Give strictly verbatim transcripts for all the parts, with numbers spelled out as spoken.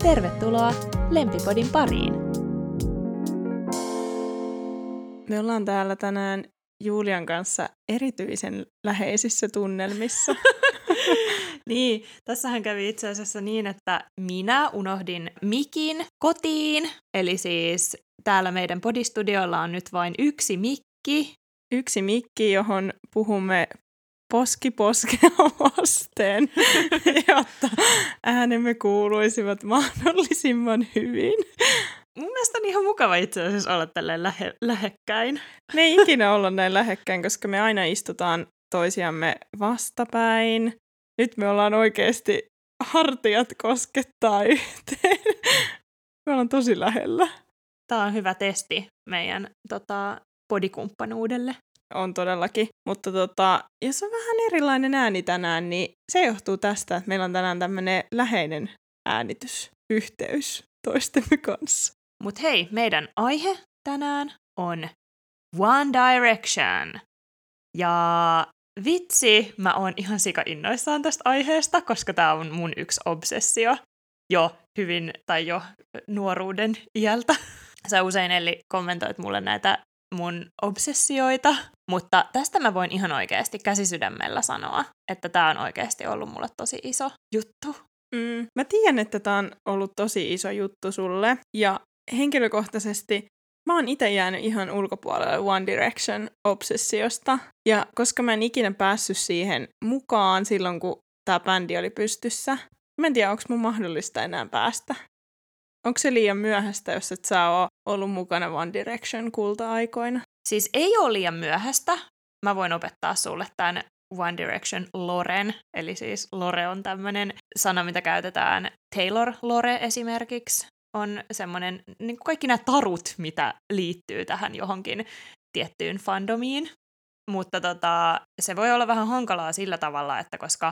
Tervetuloa Lempipodin pariin! Me ollaan täällä tänään Julian kanssa erityisen läheisissä tunnelmissa. Niin, tässähän kävi itse asiassa niin, että minä unohdin mikin kotiin. Eli siis täällä meidän podistudiolla on nyt vain yksi mikki. Yksi mikki, johon puhumme poski poskea vasten, jotta äänemme kuuluisivat mahdollisimman hyvin. Mun mielestä on ihan mukava itse asiassa olla tälleen lähe, lähekkäin. Me ei ikinä olla näin lähekkäin, koska me aina istutaan toisiamme vastapäin. Nyt me ollaan oikeasti, hartiat koskettaa yhteen. Me ollaan tosi lähellä. Tää on hyvä testi meidän tota, podikumppanuudelle. On todellakin, mutta tota, jos on vähän erilainen ääni tänään, niin se johtuu tästä, että meillä on tänään tämmöinen läheinen äänitysyhteys toistemme kanssa. Mut hei, meidän aihe tänään on One Direction. Ja vitsi, mä oon ihan sika innoissaan tästä aiheesta, koska tää on mun yksi obsessio jo hyvin, tai jo nuoruuden iältä. Sä usein Elli kommentoit mulle näitä mun obsessioita, mutta tästä mä voin ihan oikeasti käsisydämellä sanoa, että tää on oikeasti ollut mulle tosi iso juttu. Mm, mä tiedän, että tää on ollut tosi iso juttu sulle, ja henkilökohtaisesti mä oon itse jäänyt ihan ulkopuolelle One Direction-obsessiosta, ja koska mä en ikinä päässyt siihen mukaan silloin, kun tää bändi oli pystyssä, mä en tiedä, onko mun mahdollista enää päästä. Onko se liian myöhäistä, jos et sä oo ollut mukana One Direction kulta-aikoina? Siis ei ole liian myöhäistä. Mä voin opettaa sulle tämän One Direction loren. Eli siis lore on tämmönen sana, mitä käytetään. Taylor lore esimerkiksi on semmoinen, niin kuin kaikki nämä tarut, mitä liittyy tähän johonkin tiettyyn fandomiin. Mutta tota, se voi olla vähän hankalaa sillä tavalla, että koska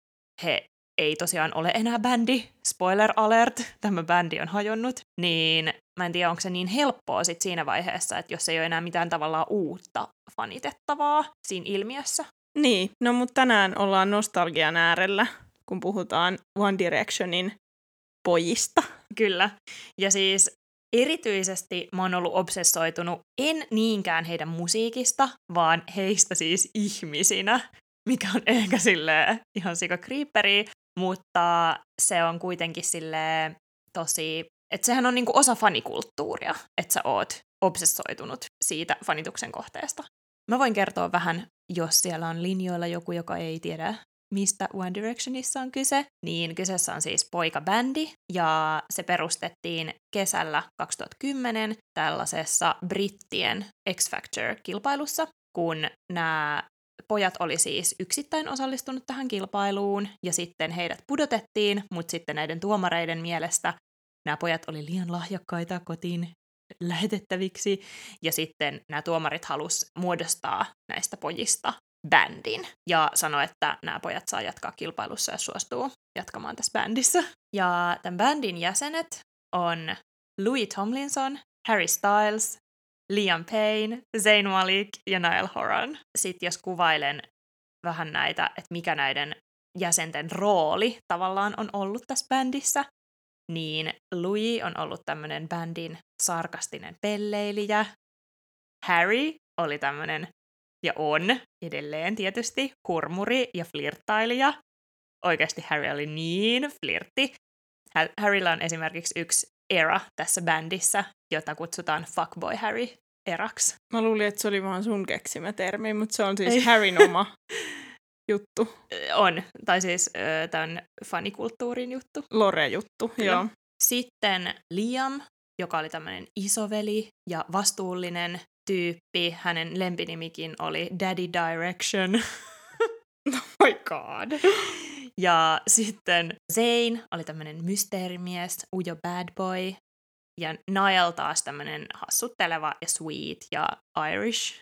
he ei tosiaan ole enää bändi, spoiler alert, tämä bändi on hajonnut, niin mä en tiedä, onko se niin helppoa sit siinä vaiheessa, että jos ei ole enää mitään tavallaan uutta fanitettavaa siinä ilmiössä. Niin, no mutta tänään ollaan nostalgian äärellä, kun puhutaan One Directionin pojista. Kyllä, ja siis erityisesti mä oon ollut obsessoitunut en niinkään heidän musiikista, vaan heistä siis ihmisinä, mikä on ehkä silleen ihan sika creeperi, mutta se on kuitenkin silleen tosi, että sehän on niinku osa fanikulttuuria, että sä oot obsessoitunut siitä fanituksen kohteesta. Mä voin kertoa vähän, jos siellä on linjoilla joku, joka ei tiedä, mistä One Directionissa on kyse, niin kyseessä on siis poikabändi, ja se perustettiin kesällä kaksituhattakymmenen tällaisessa brittien X Factor-kilpailussa, kun nämä pojat oli siis yksittäin osallistunut tähän kilpailuun, ja sitten heidät pudotettiin, mutta sitten näiden tuomareiden mielestä nämä pojat oli liian lahjakkaita kotiin lähetettäviksi, ja sitten nämä tuomarit halusi muodostaa näistä pojista bändin, ja sanoi, että nämä pojat saa jatkaa kilpailussa, ja suostuu jatkamaan tässä bändissä. Ja tämän bändin jäsenet on Louis Tomlinson, Harry Styles, Liam Payne, Zayn Malik ja Niall Horan. Sitten jos kuvailen vähän näitä, että mikä näiden jäsenten rooli tavallaan on ollut tässä bändissä, niin Louis on ollut tämmöinen bändin sarkastinen pelleilijä. Harry oli tämmöinen, ja on edelleen tietysti, hurmuri ja flirttailija. Oikeasti Harry oli niin flirtti. Harrylla on esimerkiksi yksi era tässä bändissä, jota kutsutaan Fuckboy Harry-eraksi. Mä luulin, että se oli vaan sun keksimä termi, mutta se on siis Ei. Harryn oma juttu. On, tai siis äh, tämän fanikulttuurin juttu. Lore-juttu, Kyllä. Joo. Sitten Liam, joka oli tämmöinen isoveli ja vastuullinen tyyppi. Hänen lempinimikin oli Daddy Direction. Oh my god. Ja sitten Zayn oli tämmöinen mysteerimies, ujo bad boy. Ja Niall taas tämmöinen hassutteleva ja sweet ja Irish.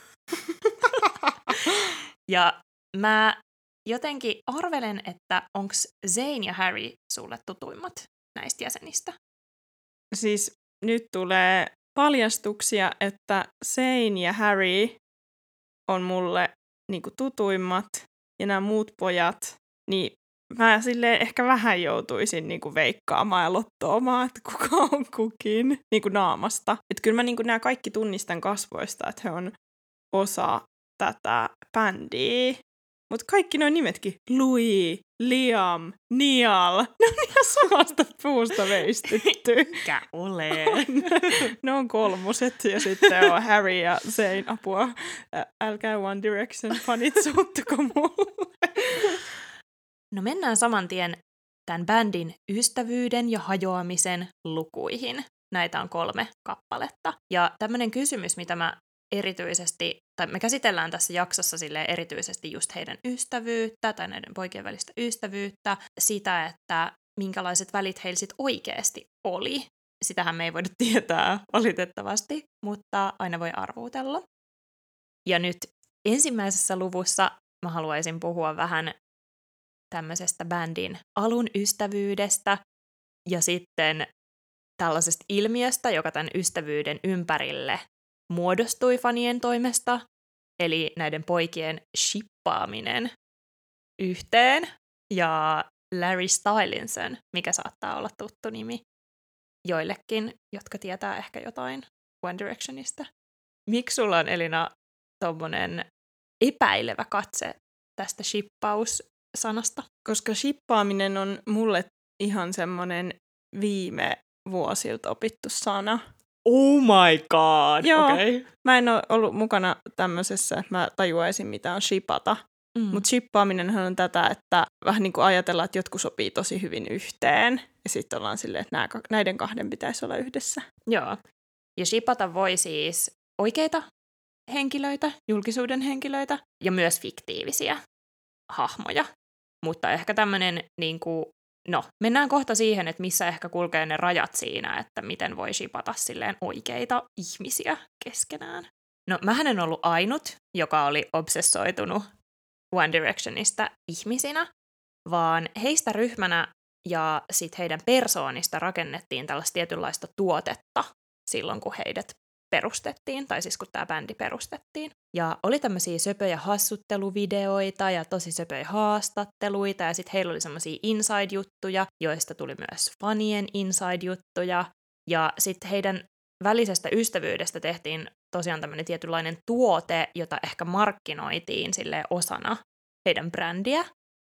Ja mä jotenkin arvelen, että onks Zayn ja Harry sulle tutuimmat näistä jäsenistä? Siis nyt tulee paljastuksia, että Zayn ja Harry on mulle niinku tutuimmat, ja nämä muut pojat, niin mä silleen ehkä vähän joutuisin niinku veikkaamaan ja lottoamaan, että kuka on kukin niinku naamasta. Että kyllä mä niinku nämä kaikki tunnistan kasvoista, että he on osa tätä bändiä. Mutta kaikki nuo nimetkin, Louis, Liam, Niall, ne on ihan samasta puusta veistetty. Mikä ole? Ne on kolmoset ja sitten on Harry ja Zayn, apua. Älkää One Direction fanit suuttako mulle. No mennään saman tien tämän bändin ystävyyden ja hajoamisen lukuihin. Näitä on kolme kappaletta. Ja tämmöinen kysymys, mitä mä erityisesti, tai me käsitellään tässä jaksossa silleen erityisesti just heidän ystävyyttä, tai näiden poikien välistä ystävyyttä, sitä, että minkälaiset välit heillä sit oikeasti oli. Sitähän me ei voida tietää valitettavasti, mutta aina voi arvuutella. Ja nyt ensimmäisessä luvussa mä haluaisin puhua vähän tämmöisestä bändin alun ystävyydestä ja sitten tällaisesta ilmiöstä, joka tämän ystävyyden ympärille muodostui fanien toimesta, eli näiden poikien shippaaminen yhteen, ja Larry Stylinson, mikä saattaa olla tuttu nimi joillekin, jotka tietää ehkä jotain One Directionista. Miksi sulla on, Elina, tommonen epäilevä katse tästä shippaus-sanasta? Koska shippaaminen on mulle ihan semmonen viime vuosilta opittu sana. Oh my god! Joo, okay. Mä en ole ollut mukana tämmöisessä, että mä tajuaisin, mitä on shippata. Mm. Mutta shippaaminenhan on tätä, että vähän niin kuin ajatellaan, että jotkut sopii tosi hyvin yhteen. Ja sitten ollaan silleen, että näiden kahden pitäisi olla yhdessä. Joo. Ja shippata voi siis oikeita henkilöitä, julkisuuden henkilöitä ja myös fiktiivisiä hahmoja. Mutta ehkä tämmöinen, niin kuin, no, mennään kohta siihen, että missä ehkä kulkee ne rajat siinä, että miten voi shipata silleen oikeita ihmisiä keskenään. No, mähän en ollut ainut, joka oli obsessoitunut One Directionista ihmisinä, vaan heistä ryhmänä ja sit heidän persoonista rakennettiin tällaista tietynlaista tuotetta silloin, kun heidät perustettiin, tai siis kun tämä bändi perustettiin. Ja oli tämmöisiä söpöjä hassutteluvideoita ja tosi söpöjä haastatteluita, ja sitten heillä oli semmoisia inside-juttuja, joista tuli myös fanien inside-juttuja, ja sitten heidän välisestä ystävyydestä tehtiin tosiaan tämmöinen tietynlainen tuote, jota ehkä markkinoitiin silleen osana heidän brändiä,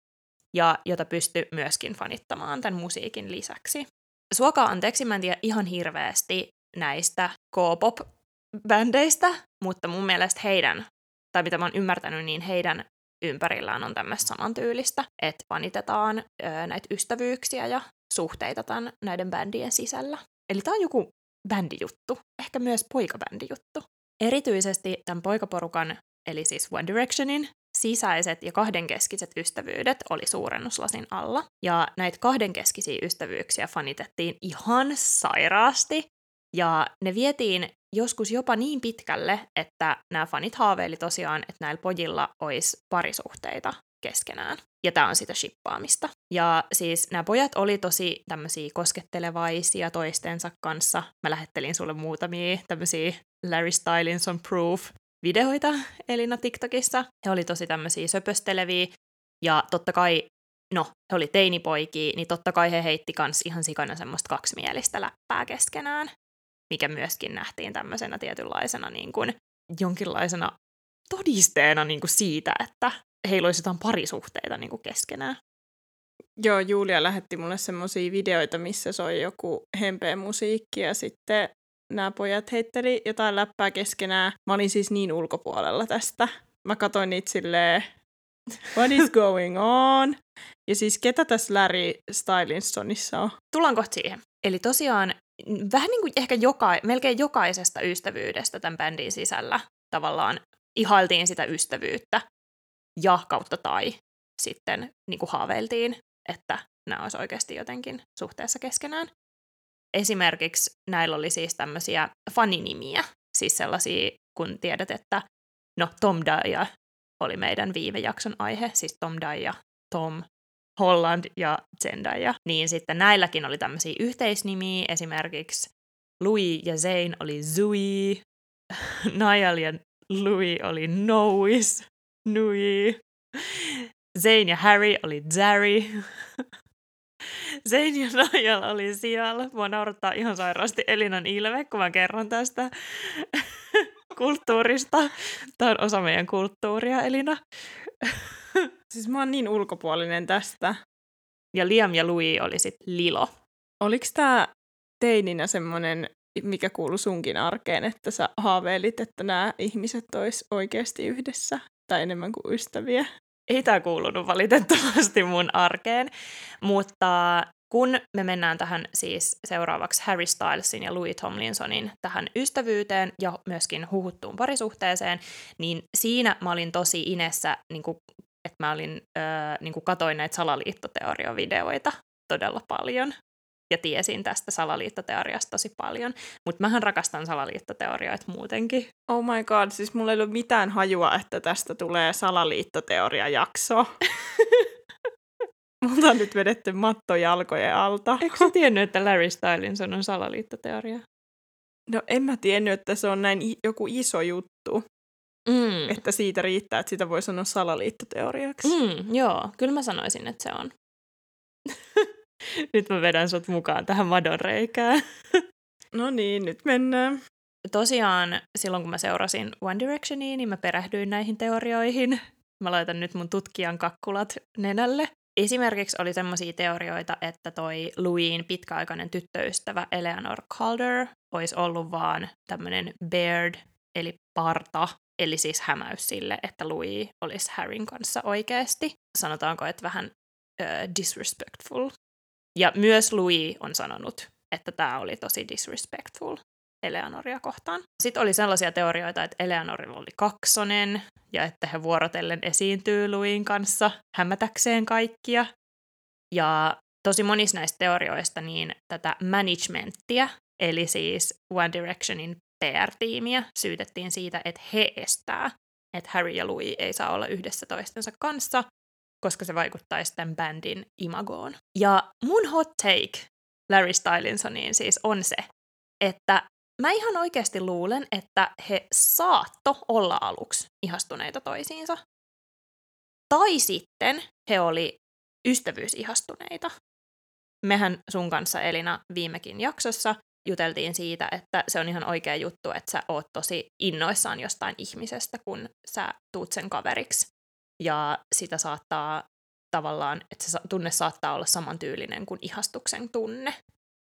ja jota pystyi myöskin fanittamaan tämän musiikin lisäksi. Suokaa anteeksi, mä en tiedä ihan hirveästi näistä K-pop-bändeistä, mutta mun mielestä heidän, tai mitä mä oon ymmärtänyt, niin heidän ympärillään on tämmöistä samantyylistä, että fanitetaan ö, näitä ystävyyksiä ja suhteita tämän, näiden bändien sisällä. Eli tää on joku bändijuttu, ehkä myös poikabändijuttu. Erityisesti tämän poikaporukan, eli siis One Directionin, sisäiset ja kahdenkeskiset ystävyydet oli suurennuslasin alla. Ja näitä kahdenkeskisiä ystävyyksiä fanitettiin ihan sairaasti. Ja ne vietiin joskus jopa niin pitkälle, että nämä fanit haaveili tosiaan, että näillä pojilla olisi parisuhteita keskenään. Ja tämä on sitä shippaamista. Ja siis nämä pojat oli tosi tämmöisiä koskettelevaisia toistensa kanssa. Mä lähettelin sulle muutamia tämmöisiä Larry Stylinson proof-videoita Elina TikTokissa. He oli tosi tämmöisiä söpösteleviä. Ja totta kai, no, he oli teinipoikia, niin totta kai he heitti kans ihan sikana semmoista kaksimielistä läppää keskenään, mikä myöskin nähtiin tämmöisenä tietynlaisena niin kuin, jonkinlaisena todisteena niin kuin siitä, että heillä olisi jotain parisuhteita niin kuin keskenään. Joo, Julia lähetti mulle semmosia videoita, missä soi joku hempeä musiikki ja sitten nämä pojat heitteli jotain läppää keskenään. Mä olin siis niin ulkopuolella tästä. Mä katsoin niitä silleen, what is going on? Ja siis ketä tässä Larry Stylinsonissa on? Tullaan kohta siihen. Eli tosiaan vähän niin kuin ehkä joka, melkein jokaisesta ystävyydestä tämän bändin sisällä tavallaan ihailtiin sitä ystävyyttä ja kautta tai sitten niin kuin haaveiltiin, että nämä olisi oikeasti jotenkin suhteessa keskenään. Esimerkiksi näillä oli siis tämmöisiä faninimiä, siis sellaisia, kun tiedät, että no Tom Daya oli meidän viime jakson aihe, siis Tom Daya, Tom Holland ja Zendaya, niin sitten näilläkin oli tämmöisiä yhteisnimiä, esimerkiksi Louis ja Zayn oli Zui, Niall ja Louis oli Nois, Nui, Zayn ja Harry oli Zari. Zayn ja Niall oli siellä. Mua naurattaa ihan sairaasti Elinan ilme, kun mä kerron tästä kulttuurista. Tämä on osa meidän kulttuuria, Elina. Siis mä oon niin ulkopuolinen tästä. Ja Liam ja Louis oli sitten Lilo. Oliko tää teininä semmonen, mikä kuului sunkin arkeen, että sä haaveilit, että nämä ihmiset ois oikeasti yhdessä tai enemmän kuin ystäviä? Ei tämä kuulunut valitettavasti mun arkeen, mutta kun me mennään tähän siis seuraavaksi Harry Stylesin ja Louis Tomlinsonin tähän ystävyyteen ja myöskin huhuttuun parisuhteeseen, niin siinä mä olin tosi inessä, niin kuin, että mä olin, äh, niin kuin katoin näitä salaliittoteoriovideoita todella paljon ja tiesin tästä salaliittoteoriasta tosi paljon, mutta mähän rakastan salaliittoteorioita muutenkin. Oh my god, siis mulla ei ole mitään hajua, että tästä tulee salaliittoteoria-jakso. Multa on nyt vedetty matto jalkojen alta. Eikö sä tiennyt, että Larry Stylinson on salaliittoteoria? No en mä tiennyt, että se on näin i- joku iso juttu. Mm. Että siitä riittää, että sitä voi sanoa salaliittoteoriaksi. Mm, joo, kyllä mä sanoisin, että se on. Nyt mä vedän sut mukaan tähän madonreikään. No niin, nyt mennään. Tosiaan silloin, kun mä seurasin One Directionia, niin mä perehdyin näihin teorioihin. Mä laitan nyt mun tutkijan kakkulat nenälle. Esimerkiksi oli semmoisia teorioita, että toi Louisin pitkäaikainen tyttöystävä Eleanor Calder olisi ollut vaan tämmönen beard, eli parta, eli siis hämäys sille, että Louis olisi Harryn kanssa oikeasti. Sanotaanko, että vähän uh, disrespectful. Ja myös Louis on sanonut, että tämä oli tosi disrespectful Eleanoria kohtaan. Sitten oli sellaisia teorioita, että Eleanorilla oli kaksonen, ja että he vuorotellen esiintyy Louisin kanssa hämätäkseen kaikkia. Ja tosi monissa näistä teorioista niin tätä managementtia, eli siis One Directionin P R-tiimiä, syytettiin siitä, että he estää, että Harry ja Louis ei saa olla yhdessä toistensa kanssa, koska se vaikuttaisi tämän bändin imagoon. Ja mun hot take Larry Stylinsoniin siis on se, että mä ihan oikeasti luulen, että he saatto olla aluksi ihastuneita toisiinsa. Tai sitten he oli ystävyysihastuneita. Mehän sun kanssa, Elina, viimekin jaksossa juteltiin siitä, että se on ihan oikea juttu, että sä oot tosi innoissaan jostain ihmisestä, kun sä tuut sen kaveriksi. Ja sitä saattaa tavallaan, että se tunne saattaa olla samantyylinen kuin ihastuksen tunne.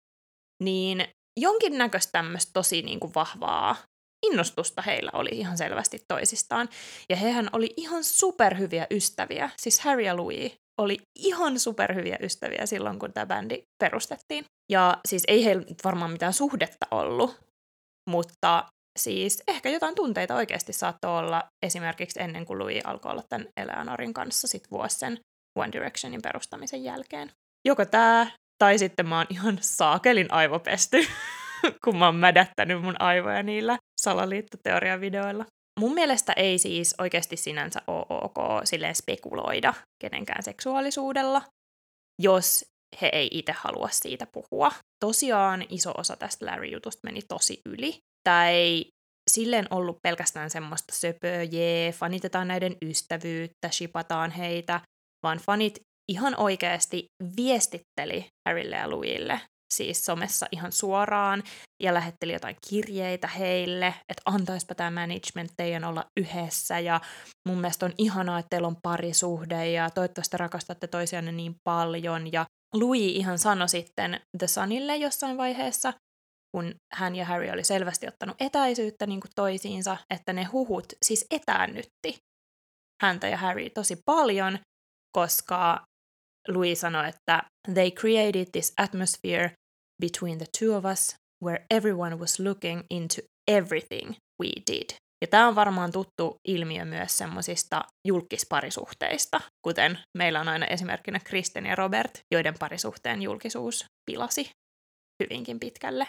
Niin jonkinnäköistä tämmöistä tosi niin kuin vahvaa innostusta heillä oli ihan selvästi toisistaan. Ja hehän oli ihan superhyviä ystäviä. Siis Harry ja Louis oli ihan superhyviä ystäviä silloin, kun tämä bändi perustettiin. Ja siis ei heillä varmaan mitään suhdetta ollut, mutta siis ehkä jotain tunteita oikeasti saattoi olla esimerkiksi ennen kuin Louis alkoi olla tämän Eleanorin kanssa sit vuosi sen One Directionin perustamisen jälkeen. Joko tämä, tai sitten mä oon ihan saakelin aivopesty, kun mä oon mädättänyt mun aivoja niillä salaliittoteoriavideoilla. Mun mielestä ei siis oikeasti sinänsä ole ok silleen spekuloida kenenkään seksuaalisuudella, jos he ei itse halua siitä puhua. Tosiaan iso osa tästä Larry-jutusta meni tosi yli. Tämä ei silleen ollut pelkästään semmoista söpöä, jee, fanitetaan näiden ystävyyttä, shipataan heitä, vaan fanit ihan oikeasti viestitteli Harrylle ja Louisille, siis somessa ihan suoraan, ja lähetteli jotain kirjeitä heille, että antaispa tämä management teidän olla yhdessä, ja mun mielestä on ihanaa, että teillä on parisuhde, ja toivottavasti rakastatte toisianne niin paljon, ja Louis ihan sanoi sitten The Sunille jossain vaiheessa, kun hän ja Harry oli selvästi ottanut etäisyyttä niin kuin toisiinsa, että ne huhut siis etäännytti häntä ja Harry tosi paljon, koska Louis sanoi, että they created this atmosphere between the two of us where everyone was looking into everything we did. Ja tämä on varmaan tuttu ilmiö myös semmoisista julkisparisuhteista, kuten meillä on aina esimerkkinä Kristen ja Robert, joiden parisuhteen julkisuus pilasi hyvinkin pitkälle.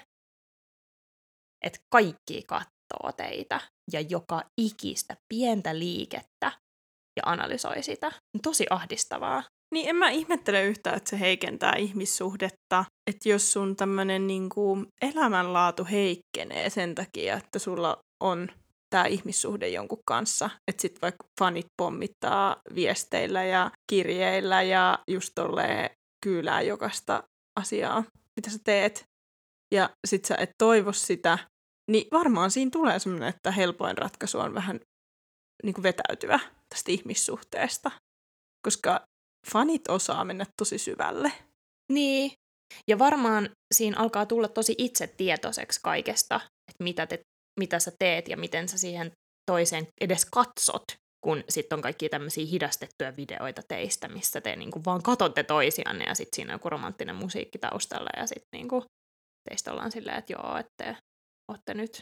Että kaikki katsoo teitä ja joka ikistä pientä liikettä ja analysoi sitä. Tosi ahdistavaa. Niin en mä ihmettele yhtään, että se heikentää ihmissuhdetta. Että jos sun tämmönen niinku elämänlaatu heikkenee sen takia, että sulla on tämä ihmissuhde jonkun kanssa. Että sitten vaikka fanit pommittaa viesteillä ja kirjeillä ja just tolleen kyylää jokaista asiaa, mitä sä teet. Ja sit sä et toivo sitä, niin varmaan siinä tulee semmoinen, että helpoin ratkaisu on vähän niin kuin vetäytyä tästä ihmissuhteesta. Koska fanit osaa mennä tosi syvälle. Niin. Ja varmaan siinä alkaa tulla tosi itsetietoiseksi kaikesta, että mitä, te, mitä sä teet ja miten sä siihen toiseen edes katsot, kun sitten on kaikkia tämmöisiä hidastettuja videoita teistä, missä te niinku vaan katsotte toisianne ja sitten siinä on joku romanttinen musiikki taustalla ja sitten niinku teistä ollaan silleen, että joo, että te ootte nyt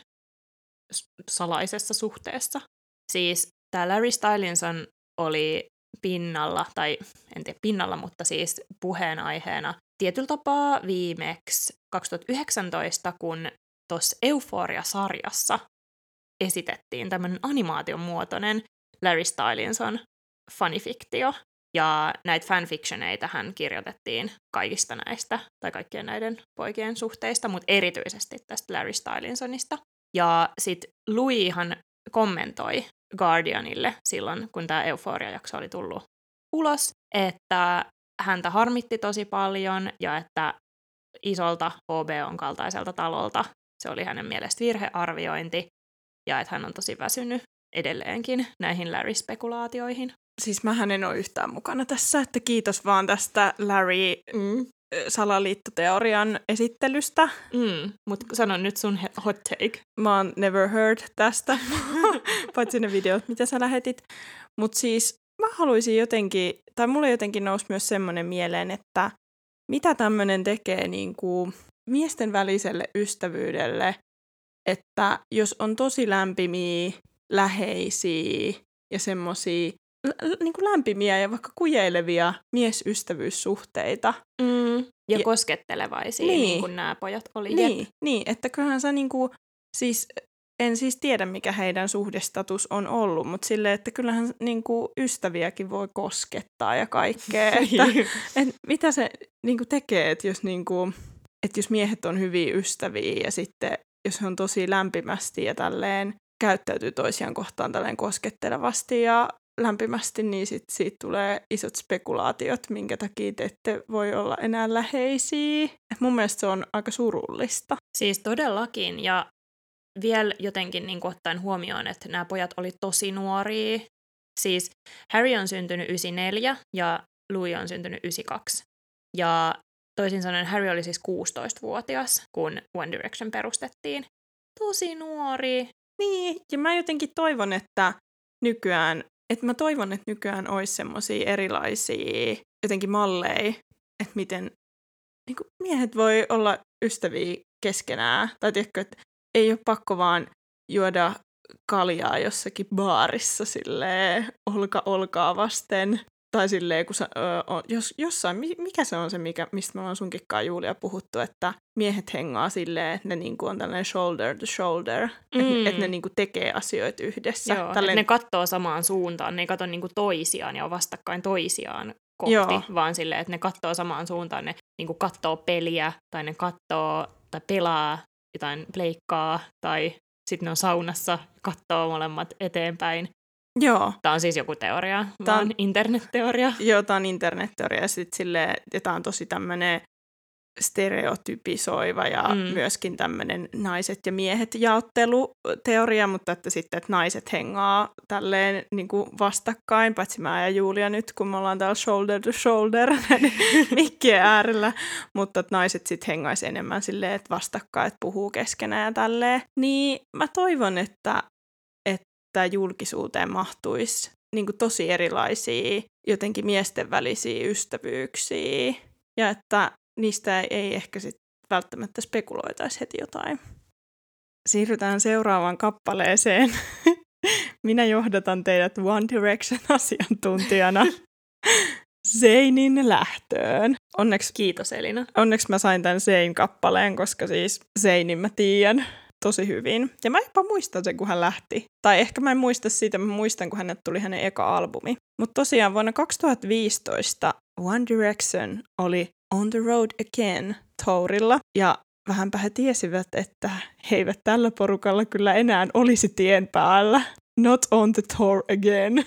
salaisessa suhteessa. Siis tää Larry Stylinson oli pinnalla, tai en tiedä pinnalla, mutta siis puheenaiheena tietyllä tapaa viimeksi kaksituhattayhdeksäntoista, kun tuossa Euphoria-sarjassa esitettiin tämmöinen animaation muotoinen Larry Stylinson fanifiktio, ja näitä fanfictioneita hän kirjoitettiin kaikista näistä, tai kaikkien näiden poikien suhteista, mutta erityisesti tästä Larry Stylinsonista. Ja sitten Louishan kommentoi Guardianille silloin, kun tämä Euphoria-jakso oli tullut ulos, että häntä harmitti tosi paljon ja että isolta H B O:n kaltaiselta talolta se oli hänen mielestä virhearviointi ja että hän on tosi väsynyt edelleenkin näihin Larry-spekulaatioihin. Siis mähän en ole yhtään mukana tässä, että kiitos vaan tästä Larry mm. salaliittoteorian esittelystä. Mm, mutta sano nyt sun hot take. Mä oon never heard tästä, paitsi ne videot, mitä sä lähetit. Mutta siis mä haluaisin jotenkin, tai mulle jotenkin nousi myös semmoinen mieleen, että mitä tämmöinen tekee niin kuin miesten väliselle ystävyydelle, että jos on tosi lämpimiä, läheisiä ja semmosia l- niin kuin lämpimiä ja vaikka kujeilevia miesystävyyssuhteita. Mm, ja, ja koskettelevaisia, niin, niin kuin nämä pojat oli. Niin, niin, että kyllähän sä niin kuin, siis en siis tiedä, mikä heidän suhdestatus on ollut, mutta silleen, että kyllähän niin kuin ystäviäkin voi koskettaa ja kaikkea. että, et mitä se niin kuin tekee, että jos, niin kuin, että jos miehet on hyviä ystäviä ja sitten jos he on tosi lämpimästi ja tälleen käyttäytyy toisiaan kohtaan tälleen koskettelevasti ja lämpimästi, niin sit siitä tulee isot spekulaatiot, minkä takia te ette voi olla enää läheisiä. Et mun mielestä se on aika surullista. Siis todellakin, ja vielä jotenkin niin ottaen huomioon, että nämä pojat oli tosi nuoria. Siis Harry on syntynyt yhdeksänkymmentäneljä ja Louis on syntynyt yhdeksänkymmentäkaksi. Ja toisin sanoen Harry oli siis kuusitoistavuotias, kun One Direction perustettiin. Tosi nuori. Niin, ja mä jotenkin toivon, että nykyään, että mä toivon, että nykyään olisi semmosia erilaisia jotenkin malleja, että miten niin kuin miehet voi olla ystäviä keskenään. Tai tiedätkö, että ei ole pakko vaan juoda kaljaa jossakin baarissa silleen olka olkaa vasten. Tai silleen, kun sä, ö, jos, jossain, mikä se on se, mikä, mistä me ollaan sunkinkaan Julia puhuttu, että miehet hengaa silleen, että ne niinku on tällainen shoulder to shoulder, mm. että et ne niinku tekee asioita yhdessä. Joo, Tälleen... ne katsoo samaan suuntaan, ne ei katso niinku toisiaan ja on vastakkain toisiaan kohti, Joo. vaan silleen, että ne katsoo samaan suuntaan, ne niinku katsoo peliä tai ne katsoo tai pelaa jotain pleikkaa tai sitten ne on saunassa, katsoo molemmat eteenpäin. Joo. Tämä on siis joku teoria, Tämä vaan on internetteoria. Joo, tämä on internetteoria ja sitten silleen, ja tämä on tosi tämmöinen stereotypisoiva ja mm. myöskin tämmöinen naiset ja miehet jaotteluteoria, mutta että sitten, että naiset hengaa tälleen niin kuin vastakkain, paitsi mä ja Julia nyt, kun me ollaan täällä shoulder to shoulder mikkien äärellä, mutta että naiset sitten hengaisi enemmän silleen, että vastakkain, että puhuu keskenään ja tälleen. Niin mä toivon, että, että julkisuuteen mahtuisi niin kuin tosi erilaisia jotenkin miesten välisiä ystävyyksiä ja että niistä ei ehkä sit välttämättä spekuloitaisi heti jotain. Siirrytään seuraavaan kappaleeseen. Minä johdatan teidät One Direction-asiantuntijana Zainin lähtöön. Onneksi, Kiitos Elina. Onneksi mä sain tämän Zayn-kappaleen, koska siis Zaynin mä tiedän tosi hyvin. Ja mä jopa muistan sen, kun hän lähti. Tai ehkä mä en muista siitä, mä muistan, kun hänet tuli hänen eka albumi. Mutta tosiaan vuonna kaksituhattaviisitoista One Direction oli On the Road Again tourilla. Ja vähänpä he tiesivät, että he eivät tällä porukalla kyllä enää olisi tien päällä. Not on the tour again.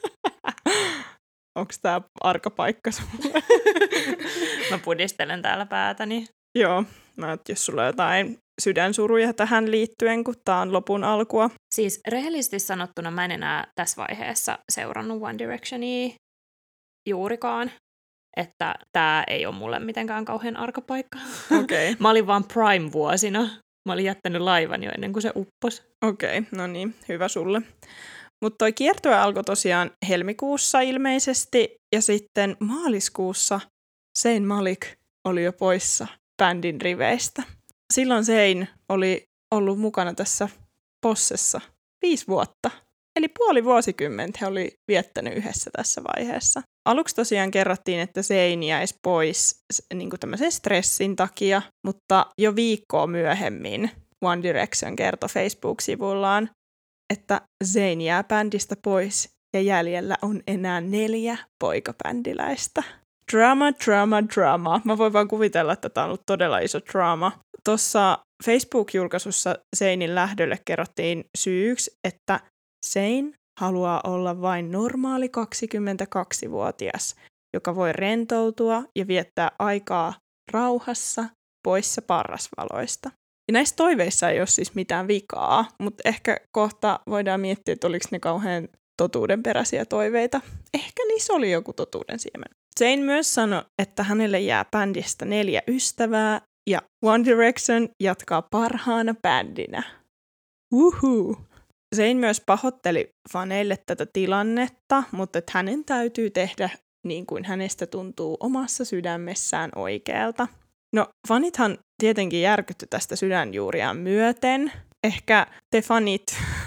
Onko tämä arka paikka sulle? Mä pudistelen täällä päätäni. Joo, mä et, jos sulla on jotain sydänsuruja tähän liittyen, kun tää on lopun alkua. Siis rehellisesti sanottuna mä en enää tässä vaiheessa seurannut One Directionia juurikaan. Että tää ei ole mulle mitenkään kauhean arka paikka. Okei. Mä olin vaan Prime-vuosina. Mä olin jättänyt laivan jo ennen kuin se upposi. Okei, no niin, hyvä sulle. Mutta toi kiertue alkoi tosiaan helmikuussa ilmeisesti, ja sitten maaliskuussa Zayn Malik oli jo poissa bändin riveistä. Silloin Zayn oli ollut mukana tässä Possessa viisi vuotta. Eli puoli vuosikymmentä he oli viettänyt yhdessä tässä vaiheessa. Aluksi tosiaan kerrottiin, että Zayn jäisi pois niin kuin tämmöisen stressin takia, mutta jo viikkoa myöhemmin One Direction kertoi Facebook-sivullaan, että Zayn jää bändistä pois ja jäljellä on enää neljä poikabändiläistä. Drama, drama, drama. Mä voin vaan kuvitella, että tämä on ollut todella iso drama. Tuossa Facebook-julkaisussa Zaynin lähdölle kerrottiin syyksi, että Zayn haluaa olla vain normaali kaksikymmentäkaksivuotias, joka voi rentoutua ja viettää aikaa rauhassa poissa parrasvaloista. Ja näissä toiveissa ei ole siis mitään vikaa, mutta ehkä kohta voidaan miettiä, että oliko ne kauhean totuudenperäisiä toiveita. Ehkä niissä oli joku totuuden siemen. Zayn myös sanoi, että hänelle jää bändistä neljä ystävää ja One Direction jatkaa parhaana bändinä. Woohoo! Zayn myös pahoitteli faneille tätä tilannetta, mutta että hänen täytyy tehdä niin kuin hänestä tuntuu omassa sydämessään oikealta. No, fanithan tietenkin järkytty tästä sydänjuuriaan myöten. Ehkä te fanit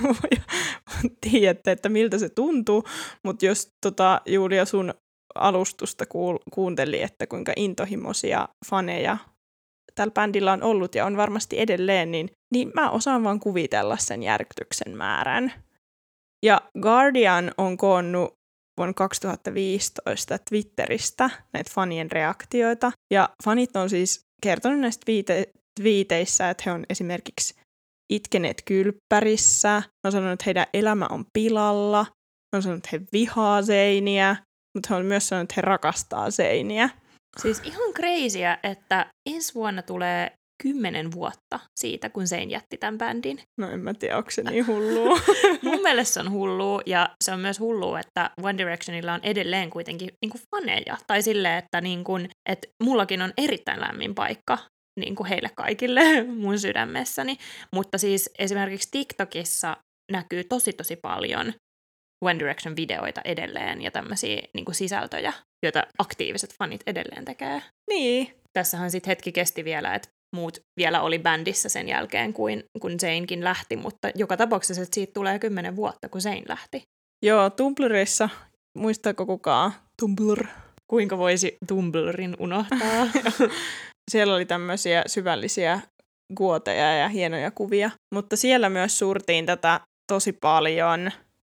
tiedätte, että miltä se tuntuu, mutta jos tota, Julia sun alustusta kuul- kuunteli, että kuinka intohimoisia faneja tällä bändillä on ollut ja on varmasti edelleen, niin, niin mä osaan vaan kuvitella sen järkytyksen määrän. Ja Guardian on koonnut vuonna kaksituhattaviisitoista Twitteristä näitä fanien reaktioita, ja fanit on siis kertonut näistä viite- viiteissä, että he on esimerkiksi itkeneet kylppärissä, he on sanonut, että heidän elämä on pilalla, he on sanonut, että he vihaa Zayniä, mutta he on myös sanonut, että he rakastaa Zayniä. Siis ihan crazyä, että ensi vuonna tulee kymmenen vuotta siitä, kun Zayn jätti tämän bändin. No en mä tiedä, onko se niin hullua. Mun mielestä se on hullua, ja se on myös hullua, että One Directionilla on edelleen kuitenkin niin kuin faneja. Tai silleen, että, niin kuin, että mullakin on erittäin lämmin paikka niin kuin heille kaikille mun sydämessäni. Mutta siis esimerkiksi TikTokissa näkyy tosi tosi paljon One Direction-videoita edelleen ja tämmöisiä niin kuin sisältöjä, joita aktiiviset fanit edelleen tekee. Niin. Tässähän sitten hetki kesti vielä, että muut vielä oli bändissä sen jälkeen, kuin, kun Zaynkin lähti, mutta joka tapauksessa että siitä tulee kymmenen vuotta, kun Zayn lähti. Joo, Tumblrissa, muistaako kukaan? Tumblr. Kuinka voisi Tumblerin unohtaa? Siellä oli tämmöisiä syvällisiä kuoteja ja hienoja kuvia, mutta siellä myös suurtiin tätä tosi paljon.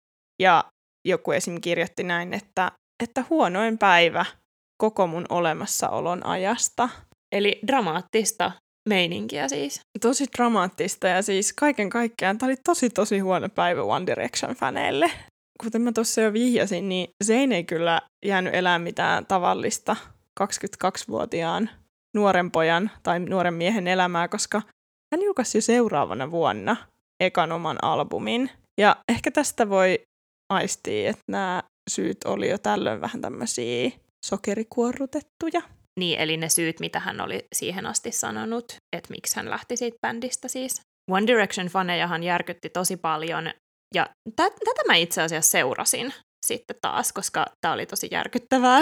Ja joku esim. Kirjoitti näin, että, että huonoin päivä koko mun olemassaolon ajasta. Eli dramaattista meininkiä siis. Tosi dramaattista ja siis kaiken kaikkiaan tämä oli tosi tosi huono päivä One Direction-faneille. Kuten mä tuossa jo vihjasin, niin Zayn ei kyllä jäänyt elämään mitään tavallista kaksikymmentäkaksivuotiaan nuoren pojan tai nuoren miehen elämää, koska hän julkaisi jo seuraavana vuonna ekan oman albumin. Ja ehkä tästä voi aistia, että nämä syyt oli jo tällöin vähän tämmöisiä sokerikuorrutettuja. Niin, eli ne syyt, mitä hän oli siihen asti sanonut, että miksi hän lähti siitä bändistä siis. One Direction-fanejahan järkytti tosi paljon, ja t- tätä mä itse asiassa seurasin sitten taas, koska tää oli tosi järkyttävää.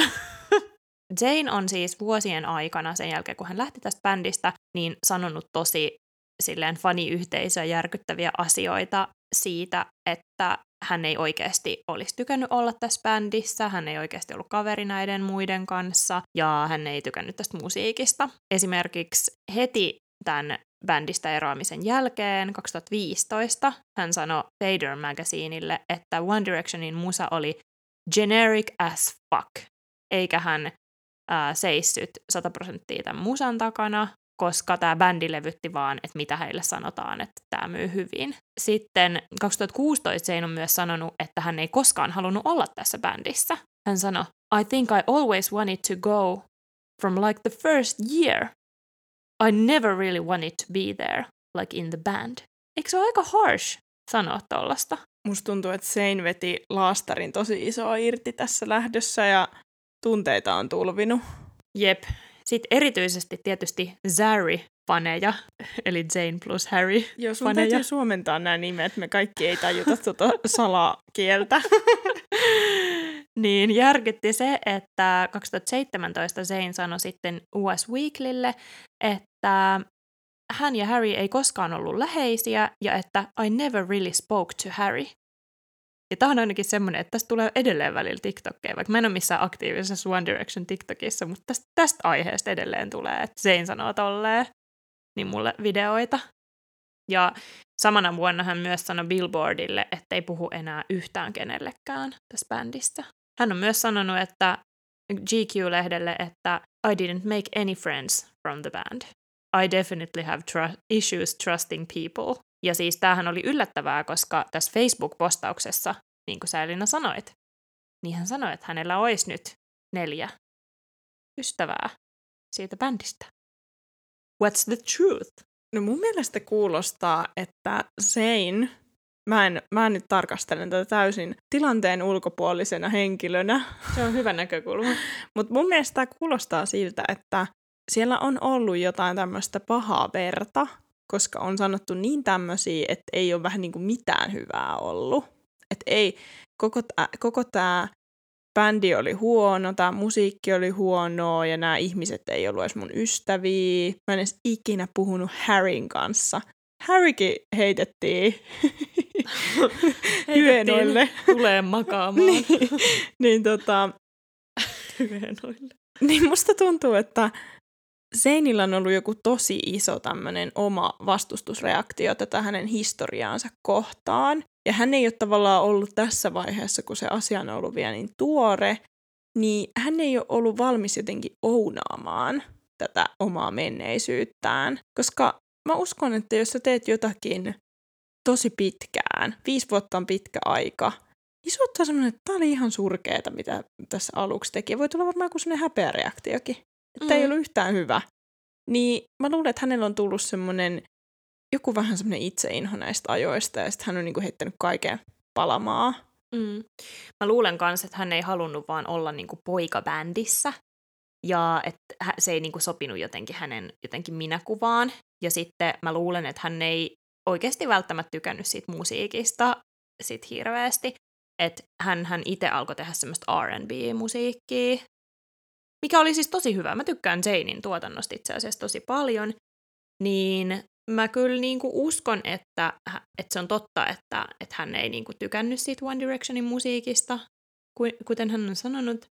Zayn on siis vuosien aikana, sen jälkeen kun hän lähti tästä bändistä, niin sanonut tosi silleen faniyhteisöä järkyttäviä asioita siitä, että hän ei oikeasti olisi tykännyt olla tässä bändissä, hän ei oikeasti ollut kaveri näiden muiden kanssa, ja hän ei tykännyt tästä musiikista. Esimerkiksi heti tämän bändistä eroamisen jälkeen, kaksituhattaviisitoista, hän sanoi Fader Magazineille, että One Directionin musa oli generic as fuck, eikä hän ää, seissyt sata prosenttia tämän musan takana, koska tämä bändi levytti vaan, että mitä heille sanotaan, että tämä myy hyvin. Sitten kaksituhattakuusitoista Zayn on myös sanonut, että hän ei koskaan halunnut olla tässä bändissä. Hän sanoi, I think I always wanted to go from like the first year. I never really wanted to be there, like in the band. Eikö se ole aika harsh sanoa tollasta? Musta tuntuu, että Zayn veti laastarin tosi isoa irti tässä lähdössä ja tunteita on tulvinut. Jep. Sitten erityisesti tietysti Zari-faneja, eli Zayn plus Harry. Joo, sun täytyy suomentaa nämä nimet, me kaikki ei tajuta tuota salakieltä. Niin, järkytti se, että kaksituhattaseitsemäntoista Zayn sanoi sitten U S Weeklylle, että hän ja Harry ei koskaan ollut läheisiä ja että I never really spoke to Harry. Ja tämä on ainakin semmoinen, että tästä tulee edelleen välillä TikTokkeja, vaikka mä en ole missään aktiivisessa One Direction TikTokissa, mutta tästä, tästä aiheesta edelleen tulee, että Zayn sanoo tolleen, niin mulle videoita. Ja samana vuonna hän myös sanoi Billboardille, että ei puhu enää yhtään kenellekään tässä bändissä. Hän on myös sanonut, että G Q-lehdelle, että I didn't make any friends from the band. I definitely have tr- issues trusting people. Ja siis tämähän oli yllättävää, koska tässä Facebook-postauksessa, niin kuin sä Elina sanoit, niin hän sanoi, että hänellä olisi nyt neljä ystävää siitä bändistä. What's the truth? No mun mielestä kuulostaa, että Zayn, mä en, mä en nyt tarkastelen tätä täysin tilanteen ulkopuolisena henkilönä. Se on hyvä näkökulma. Mutta mun mielestä tämä kuulostaa siltä, että siellä on ollut jotain tämmöistä pahaa verta, koska on sanottu niin tämmöisiä, että ei ole vähän niin kuin mitään hyvää ollut. Että ei, koko, tää, koko tämä bändi oli huono, tämä musiikki oli huonoa ja nämä ihmiset ei ollut edes mun ystäviä. Mä en edes ikinä puhunut Harryn kanssa. Harrykin heitettiin hyenoille. Tulee makaamaan. niin, niin tota... hyenoille. Niin musta tuntuu, että Zaynilla on ollut joku tosi iso tämmöinen oma vastustusreaktio tätä hänen historiaansa kohtaan. Ja hän ei ole tavallaan ollut tässä vaiheessa, kun se asia on ollut vielä niin tuore, niin hän ei ole ollut valmis jotenkin ounaamaan tätä omaa menneisyyttään. Koska mä uskon, että jos sä teet jotakin tosi pitkään, viisi vuotta on pitkä aika, niin se ottaa semmoinen, että tää oli ihan surkeeta, mitä tässä aluksi teki. Ja voi tulla varmaan joku semmoinen häpeäreaktiokin, että mm. ei ollut yhtään hyvä. Niin mä luulen, että hänellä on tullut semmoinen joku vähän semmoinen itseinho näistä ajoista, ja sitten hän on niinku heittänyt kaiken palamaa. Mm. Mä luulen kanssa, että hän ei halunnut vaan olla niinku poikabändissä, ja että se ei niinku sopinut jotenkin hänen jotenkin minäkuvaan. Ja sitten mä luulen, että hän ei oikeasti välttämättä tykännyt siitä musiikista sit hirveästi. Että hän, hän itse alkoi tehdä semmoista R and B-musiikkia, mikä oli siis tosi hyvä. Mä tykkään Zaynin tuotannosta itse asiassa tosi paljon. Niin mä kyllä niinku uskon, että, että se on totta, että, että hän ei niinku tykännyt siitä One Directionin musiikista, kuten hän on sanonut.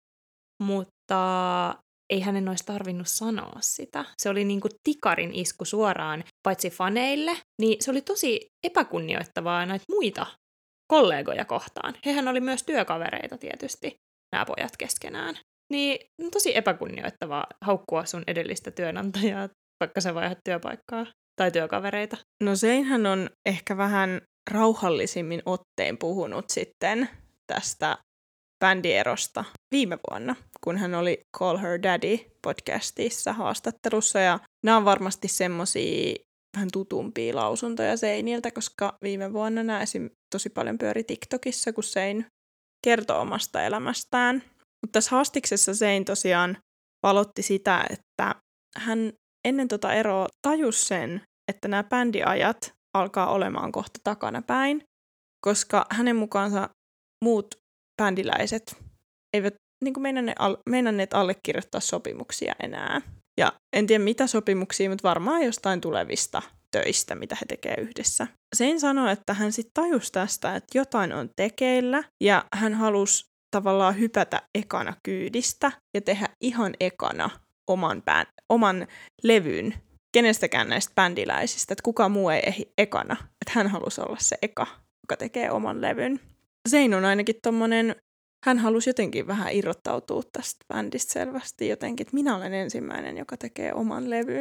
Mutta ei hänen olisi tarvinnut sanoa sitä. Se oli niinku tikarin isku suoraan, paitsi faneille, niin se oli tosi epäkunnioittavaa näitä muita kollegoja kohtaan. Hehän oli myös työkavereita tietysti, nämä pojat keskenään. Niin tosi epäkunnioittavaa haukkua sun edellistä työnantajaa, vaikka sä vaihdat työpaikkaa tai työkavereita. No Zaynhän on ehkä vähän rauhallisimmin ottein puhunut sitten tästä bändierosta viime vuonna, kun hän oli Call Her Daddy podcastissa haastattelussa. Ja nämä on varmasti semmosia vähän tutumpia lausuntoja Zayniltä, koska viime vuonna nämä esim. Tosi paljon pyöri TikTokissa, kun Zayn kertoo omasta elämästään. Mutta tässä haastiksessa Zayn tosiaan valotti sitä, että hän ennen tota eroa tajusi sen, että nämä bändiajat alkaa olemaan kohta takana päin, koska hänen mukaansa muut bändiläiset eivät niin kuin meinanneet allekirjoittaa sopimuksia enää. Ja en tiedä mitä sopimuksia, mutta varmaan jostain tulevista töistä, mitä he tekevät yhdessä. Zayn sanoi, että hän sitten tajusi tästä, että jotain on tekeillä ja hän halusi tavallaan hypätä ekana kyydistä ja tehdä ihan ekana oman, bänd, oman levyn kenestäkään näistä bändiläisistä, että kukaan muu ei ehdi ekana. Että hän halusi olla se eka, joka tekee oman levyn. Zayn on ainakin tommonen, hän halusi jotenkin vähän irrottautua tästä bändistä selvästi jotenkin, että minä olen ensimmäinen, joka tekee oman levyn.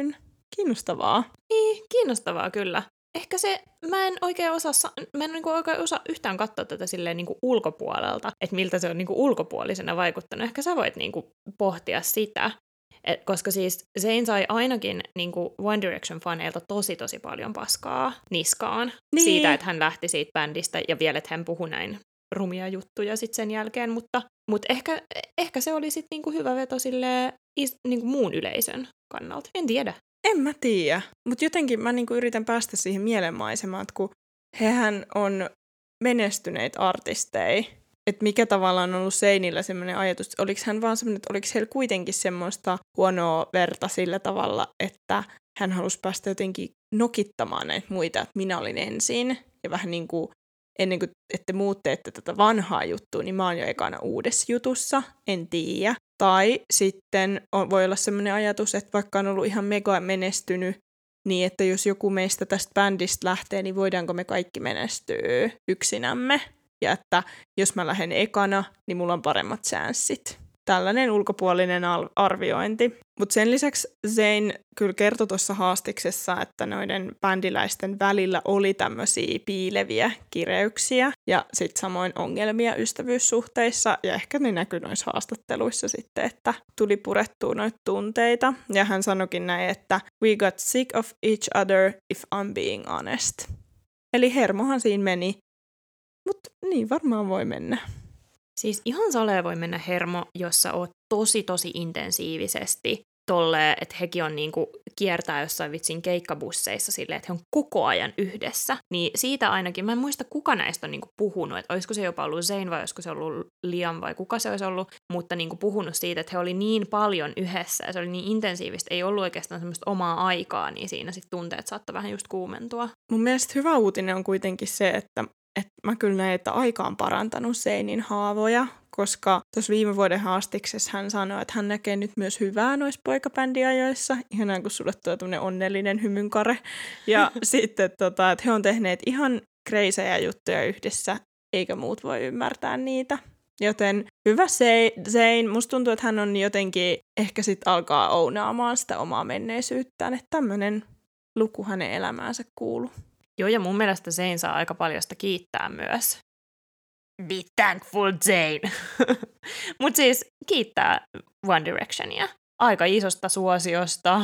Kiinnostavaa. Niin, kiinnostavaa kyllä. Ehkä se, mä en oikein osaa, mä en niinku oikein osaa yhtään katsoa tätä silleen niinku ulkopuolelta, että miltä se on niinku ulkopuolisena vaikuttanut. Ehkä sä voit niinku pohtia sitä, et, koska siis Zayn sai ainakin niinku One Direction-faneilta tosi tosi paljon paskaa niskaan niin. siitä, että hän lähti siitä bändistä ja vielä, että hän puhui näin rumia juttuja sitten sen jälkeen, mutta, mutta ehkä, ehkä se oli sitten niinku hyvä veto silleen, is, niinku muun yleisön kannalta. En tiedä. En mä tiedä, mutta jotenkin mä niinku yritän päästä siihen mielenmaisemaan, että kun hehän on menestyneitä artisteja, että mikä tavallaan on ollut Zaynillä semmoinen ajatus, oliko hän vaan semmoinen, että oliko heillä kuitenkin semmoista huonoa verta sillä tavalla, että hän halusi päästä jotenkin nokittamaan näitä muita, että minä olin ensin ja vähän niin kuin ennen kuin ette muut teette tätä vanhaa juttua, niin mä oon jo ekana uudessa jutussa, en tiedä. Tai sitten on, voi olla sellainen ajatus, että vaikka on ollut ihan mega menestynyt, niin että jos joku meistä tästä bändistä lähtee, niin voidaanko me kaikki menestyä yksinämme. Ja että jos mä lähden ekana, niin mulla on paremmat chanssit. Tällainen ulkopuolinen arviointi. Mutta sen lisäksi Zayn kyllä kertoi tuossa haastiksessa, että noiden bändiläisten välillä oli tämmöisiä piileviä kireyksiä ja sitten samoin ongelmia ystävyyssuhteissa. Ja ehkä ne näkyi noissa haastatteluissa sitten, että tuli purettua noita tunteita. Ja hän sanoikin näin, että we got sick of each other if I'm being honest. Eli hermohan siinä meni, mutta niin varmaan voi mennä. Siis ihan salee voi mennä hermo, jos sä oot tosi tosi intensiivisesti tolleen, että hekin on niinku kiertää jossain vitsin keikkabusseissa silleen, että he on koko ajan yhdessä. Niin siitä ainakin, mä en muista kuka näistä on niinku puhunut, että olisiko se jopa ollut Zayn vai olisiko se ollut Liam vai kuka se olisi ollut, mutta niinku puhunut siitä, että he oli niin paljon yhdessä ja se oli niin intensiivistä, ei ollut oikeastaan semmoista omaa aikaa, niin siinä sitten tunteet saattoi vähän just kuumentua. Mun mielestä hyvä uutinen on kuitenkin se, että että mä kyllä näin, että aika on parantanut Zaynin haavoja, koska tuossa viime vuoden haastiksessa hän sanoi, että hän näkee nyt myös hyvää noissa poikabändiajoissa. Ihanaa, kun sulle tulee tämmöinen onnellinen hymynkare. Ja sitten, tota, että he on tehneet ihan kreisejä juttuja yhdessä, eikä muut voi ymmärtää niitä. Joten hyvä Zayn, musta tuntuu, että hän on jotenkin ehkä sitten alkaa ounaamaan sitä omaa menneisyyttään, että tämmöinen luku hänen elämäänsä kuuluu. Joo, ja mun mielestä Zayn saa aika paljon sitä kiittää myös. Be thankful, Zayn! Mut siis kiittää One Directionia aika isosta suosiosta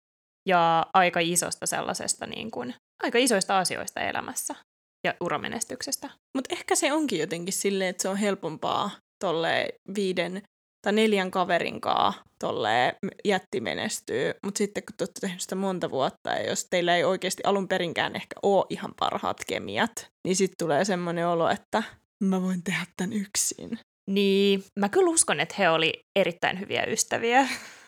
ja aika isosta sellaisesta niin kuin, aika isoista asioista elämässä ja uramenestyksestä. Mutta ehkä se onkin jotenkin silleen, että se on helpompaa tolleen viiden tai neljän kaverinkaan tolleen jätti menestyy, mutta sitten kun te olette tehnyt sitä monta vuotta ja jos teillä ei oikeasti alun perinkään ehkä ole ihan parhaat kemiat, niin sitten tulee semmoinen olo, että mä voin tehdä tämän yksin. Niin, mä kyllä uskon, että he oli erittäin hyviä ystäviä.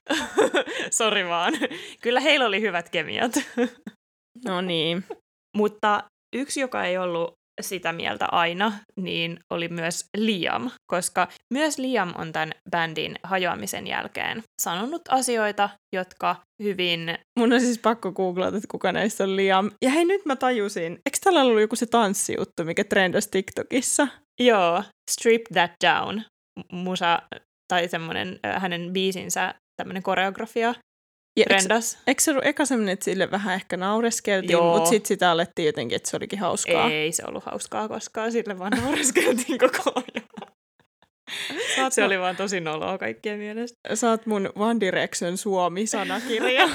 Sori vaan. Kyllä heillä oli hyvät kemiat. No niin. Mutta yksi, joka ei ollut sitä mieltä aina, niin oli myös Liam, koska myös Liam on tämän bändin hajoamisen jälkeen sanonut asioita, jotka hyvin... Mun on siis pakko googlata, että kuka näistä on Liam. Ja hei, nyt mä tajusin, eikö tällä ollut joku se tanssijuttu, mikä trendasi TikTokissa? Joo, Strip That Down, musa, tai semmoinen äh, hänen biisinsä, tämmöinen koreografia. Ja trendas. Eikö se ollut eka semmoinen, että sille vähän ehkä naureskeltiin, mutta sitten sitä alettiin jotenkin, että se olikin hauskaa? Ei se ollut hauskaa koskaan, sille vaan naureskeltiin koko ajan. Saat se mä... oli vaan tosi noloa kaikkien mielestä. Saat mun One Direction Suomi-sanakirja.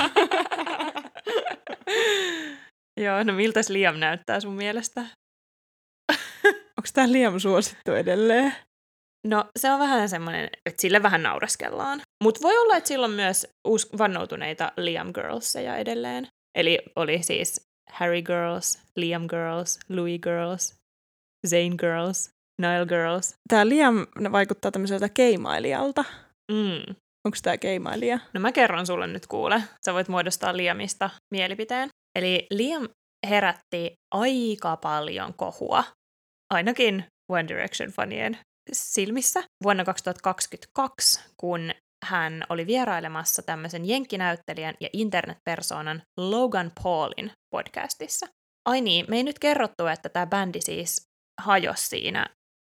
Joo, no miltäs Liam näyttää sun mielestä? Onko tää Liam suosittu edelleen? No se on vähän semmoinen, että sille vähän naureskellaan. Mutta voi olla, että sillä on myös us- vannoutuneita Liam Girlsseja edelleen. Eli oli siis Harry Girls, Liam Girls, Louis Girls, Zayn Girls, Niall Girls. Tää Liam vaikuttaa tämmöiseltä keimailijalta. Mm. Onko tää keimailija? No mä kerron sulle nyt kuule. Sä voit muodostaa Liamista mielipiteen. Eli Liam herätti aika paljon kohua. Ainakin One Direction-fanien silmissä vuonna kaksituhattakaksikymmentäkaksi, kun hän oli vierailemassa tämmöisen jenkkinäyttelijän ja internetpersoonan Logan Paulin podcastissa. Ai niin, me ei nyt kerrottu, että tämä bändi siis hajosi siinä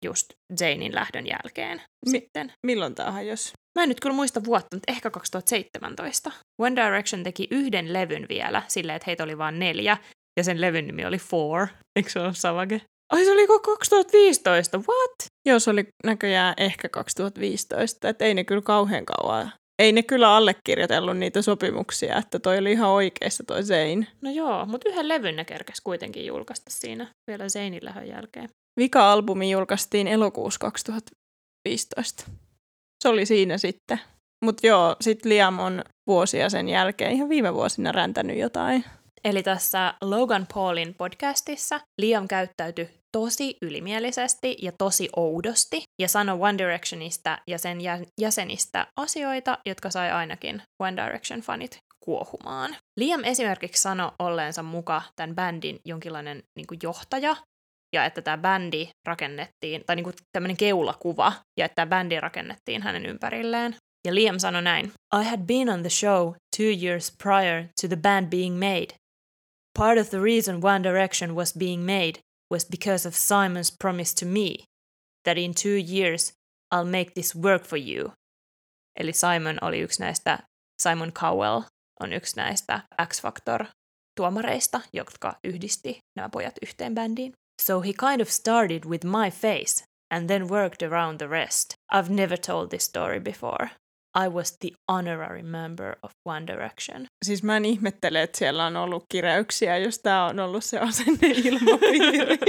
just Zayn lähdön jälkeen Mi- sitten. Milloin tää hajosi? Mä en nyt kyllä muista vuotta, mutta ehkä kaksituhattaseitsemäntoista. One Direction teki yhden levyn vielä, silleen, että heitä oli vain neljä, ja sen levyn nimi oli Four. Eikö se ole Savage? Ai se oli kaksituhattaviisitoista, what? Joo, se oli näköjään ehkä kaksituhattaviisitoista, että ei ne kyllä kauhean kauan. Ei ne kyllä allekirjoitellut niitä sopimuksia, että toi oli ihan oikeassa toi Zayn. No joo, mutta yhden levyn ne kerkesi kuitenkin julkaista siinä vielä Zaynin lähön jälkeen. Vika-albumi julkaistiin elokuussa kaksituhattaviisitoista. Se oli siinä sitten. Mutta joo, sit Liam on vuosia sen jälkeen ihan viime vuosina räntänyt jotain. Eli tässä Logan Paulin podcastissa Liam käyttäytyi tosi ylimielisesti ja tosi oudosti ja sanoi One Directionista ja sen jäsenistä asioita, jotka sai ainakin One Direction-fanit kuohumaan. Liam esimerkiksi sanoi olleensa muka tämän bändin jonkinlainen niin kuin johtaja ja että tämä bändi rakennettiin, tai niin kuin tämmöinen keulakuva, ja että tämä bändi rakennettiin hänen ympärilleen. Ja Liam sanoi näin: I had been on the show two years prior to the band being made. Part of the reason One Direction was being made was because of Simon's promise to me that in two years I'll make this work for you. Eli Simon oli yksi näistä, Simon Cowell on yksi näistä X-Factor-tuomareista, jotka yhdisti nämä pojat yhteen bändiin. So he kind of started with my face and then worked around the rest. I've never told this story before. I was the honorary member of One Direction. Siis mä en ihmettele, että siellä on ollut kiräyksiä, jos tää on ollut se asenneilmapiiri.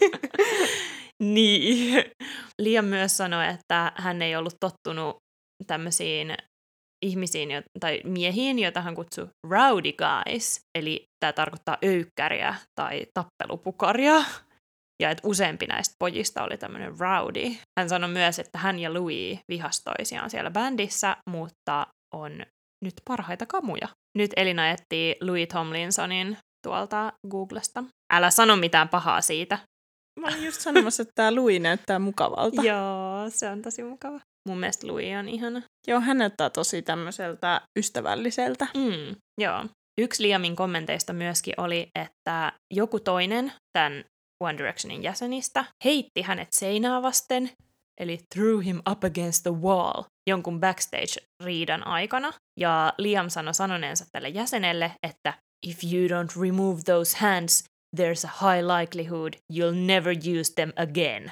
Niin. Liam myös sanoi, että hän ei ollut tottunut tämmöisiin ihmisiin tai miehiin, joita hän kutsui rowdy guys. Eli tämä tarkoittaa öykkäriä tai tappelupukaria. Ja että useampi näistä pojista oli tämmöinen rowdy. Hän sanoi myös, että hän ja Louis vihasi toisiaan siellä bändissä, mutta on nyt parhaita kamuja. Nyt Elina etsii Louis Tomlinsonin tuolta Googlesta. Älä sano mitään pahaa siitä. Mä olin just sanomassa, että tää Louis näyttää mukavalta. Joo, se on tosi mukava. Mun mielestä Louis on ihana. Joo, hän näyttää tosi tämmöiseltä ystävälliseltä. Mm, joo. Yksi Liamin kommenteista myöskin oli, että joku toinen tämän One Directionin jäsenistä heitti hänet seinää vasten, eli threw him up against the wall, jonkun backstage-riidan aikana. Ja Liam sanoi sanoneensa tälle jäsenelle, että if you don't remove those hands, there's a high likelihood you'll never use them again.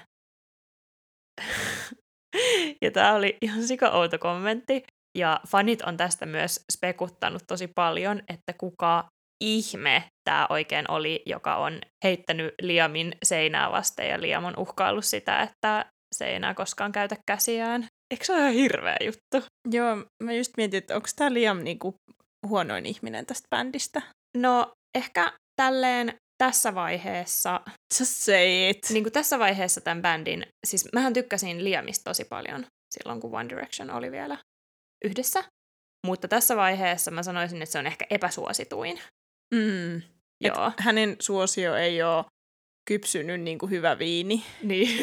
Ja tää oli ihan sika-outo kommentti. Ja fanit on tästä myös spekuttanut tosi paljon, että kuka ihme tämä oikein oli, joka on heittänyt Liamin seinää vasten ja Liam on uhkaillut sitä, että se ei enää koskaan käytä käsiään. Eikö se ole ihan hirveä juttu? Joo, mä just mietin, että onko tämä Liam niinku huonoin ihminen tästä bändistä? No, ehkä tälleen tässä vaiheessa... Just say it. Niin kuin tässä vaiheessa tämän bändin... Siis mähän tykkäsin Liamista tosi paljon silloin, kun One Direction oli vielä yhdessä. Mutta tässä vaiheessa mä sanoisin, että se on ehkä epäsuosituin. Mm. Joo. Et hänen suosio ei ole kypsynyt niin kuin hyvä viini. Niin.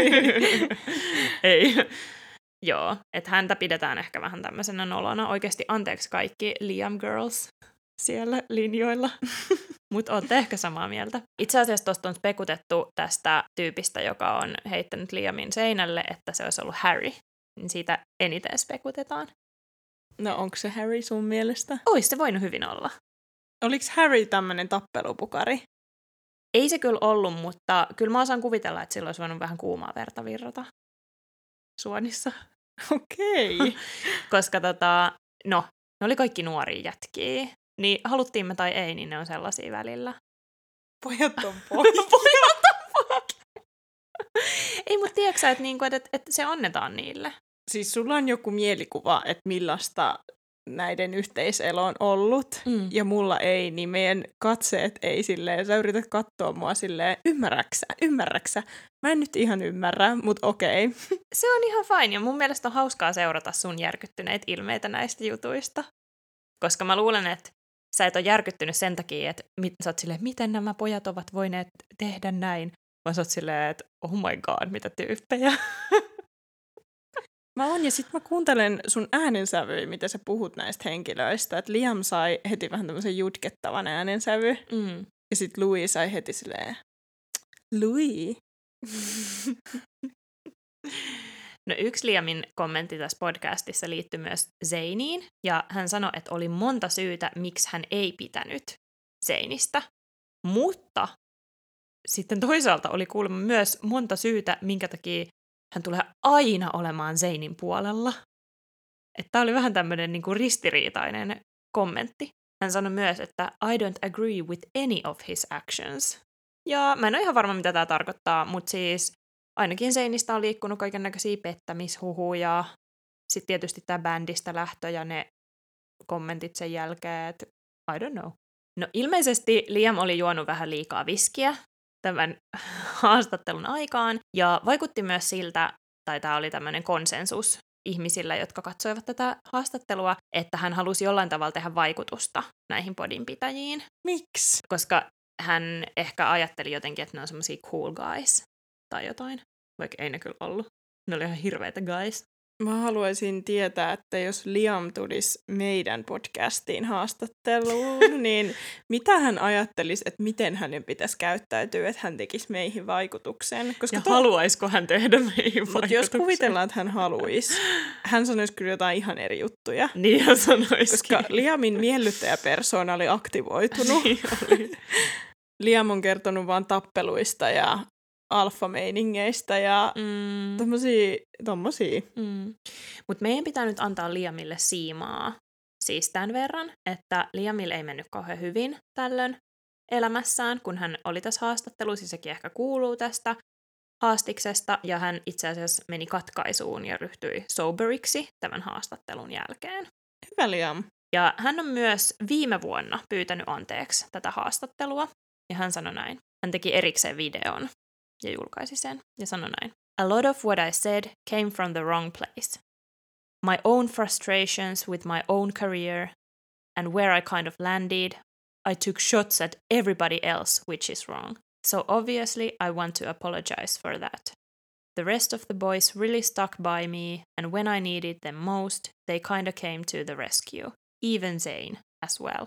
Ei. Joo, että häntä pidetään ehkä vähän tämmöisenä nolona. Oikeasti anteeksi kaikki Liam girls siellä linjoilla. Mutta ootte ehkä samaa mieltä. Itse asiassa tuosta on spekutettu tästä tyypistä, joka on heittänyt Liamin seinälle, että se olisi ollut Harry. Niin siitä eniten spekutetaan. No onko se Harry sun mielestä? Ois se voinut hyvin olla. Oliko Harry tämmöinen tappelupukari? Ei se kyllä ollut, mutta kyllä mä osaan kuvitella, että sillä olisi voinut vähän kuumaa verta virrata suonissa. Okei. Okay. Koska tota, no, ne oli kaikki nuoria jätkiä. Niin haluttiin me tai ei, niin ne on sellaisia välillä. Pojat on poikia. Pojat on poikia. Ei, mutta tiedätkö sä, että, niinku, että, että se annetaan niille? Siis sulla on joku mielikuva, että millaista näiden yhteiselo on ollut, mm. ja mulla ei, niin meidän katseet ei silleen, sä yrität katsoa mua silleen, ymmärräksä, ymmärräksä. Mä en nyt ihan ymmärrä, mutta okei. Okay. Se on ihan fine, ja mun mielestä on hauskaa seurata sun järkyttyneitä ilmeitä näistä jutuista. Koska mä luulen, että sä et ole järkyttynyt sen takia, että mit, sä oot silleen, miten nämä pojat ovat voineet tehdä näin, vaan sä oot silleen, että oh my god, mitä tyyppejä. Mä oon, ja sit mä kuuntelen sun äänensävyä, mitä sä puhut näistä henkilöistä. Että Liam sai heti vähän tämmöisen jutkettavan äänensävy. Mm. Ja sit Louis sai heti silleen, Louis. No yksi Liamin kommentti tässä podcastissa liittyi myös Zayniin, ja hän sanoi, että oli monta syytä, miksi hän ei pitänyt Zaynistä. Mutta sitten toisaalta oli kuulemma myös monta syytä, minkä takia hän tulee aina olemaan Zaynin puolella. Tämä oli vähän tämmöinen niinku ristiriitainen kommentti. Hän sanoi myös, että I don't agree with any of his actions. Ja mä en ole ihan varma, mitä tämä tarkoittaa, mutta siis ainakin Zaynista on liikkunut kaikennäköisiä pettämishuhuja. Sitten tietysti tämä bändistä lähtö ja ne kommentit sen jälkeen, että I don't know. No ilmeisesti Liam oli juonut vähän liikaa viskiä tämän haastattelun aikaan, ja vaikutti myös siltä, tai tämä oli tämmöinen konsensus ihmisillä, jotka katsoivat tätä haastattelua, että hän halusi jollain tavalla tehdä vaikutusta näihin podinpitäjiin. Miksi? Koska hän ehkä ajatteli jotenkin, että ne on semmosia cool guys tai jotain, vaikka ei ne kyllä ollut. Ne oli ihan hirveitä guys. Mä haluaisin tietää, että jos Liam tulisi meidän podcastiin haastatteluun, niin mitä hän ajattelisi, että miten hänen pitäisi käyttäytyä, että hän tekisi meihin vaikutuksen. Koska ja to... haluaisiko hän tehdä meihin vaikutuksen? Mutta jos kuvitellaan, että hän haluaisi, hän sanoisi kyllä jotain ihan eri juttuja. Niin hän sanoisikin. Koska Liamin miellyttäjäpersoona oli aktivoitunut. Niin oli. Liam on kertonut vaan tappeluista ja alfameiningeistä ja mm. tommosia. tommosia. Mm. Mutta meidän pitää nyt antaa Liamille siimaa siis tämän verran, että Liamille ei mennyt kauhean hyvin tällöin elämässään, kun hän oli tässä haastattelussa, sekin ehkä kuuluu tästä haastiksesta, ja hän itse asiassa meni katkaisuun ja ryhtyi soberiksi tämän haastattelun jälkeen. Hyvä Liam. Ja hän on myös viime vuonna pyytänyt anteeksi tätä haastattelua, ja hän sanoi näin. Hän teki erikseen videon ja julkaisi sen, ja sanoi näin. A lot of what I said came from the wrong place. My own frustrations with my own career, and where I kind of landed, I took shots at everybody else, which is wrong. So obviously I want to apologize for that. The rest of the boys really stuck by me, and when I needed them most, they kinda came to the rescue. Even Zayn as well.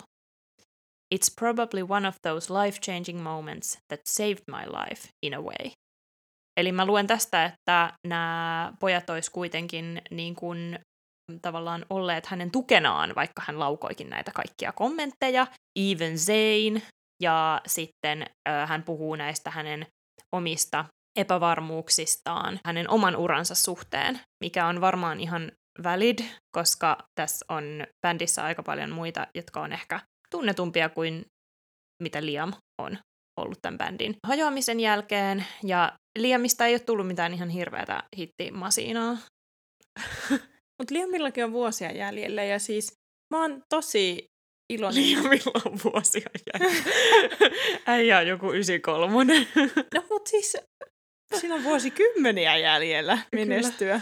It's probably one of those life-changing moments that saved my life in a way. Eli mä luen tästä, että nämä pojat olisi kuitenkin niin kuin tavallaan olleet hänen tukenaan, vaikka hän laukoikin näitä kaikkia kommentteja. Even Zayn, ja sitten äh, hän puhuu näistä hänen omista epävarmuuksistaan hänen oman uransa suhteen, mikä on varmaan ihan valid, koska tässä on bändissä aika paljon muita, jotka on ehkä tunnetumpia kuin mitä Liam on ollut tämän bändin hajoamisen jälkeen, ja Liamista ei ole tullut mitään ihan hirveätä hittimasiinaa. Mutta Liamillakin on vuosia jäljellä, ja siis mä oon tosi iloinen. Liamilla on vuosia jäljellä. Äijä on joku yhdeksänkymmentäkolme. No mut siis siinä on vuosikymmeniä jäljellä menestyä.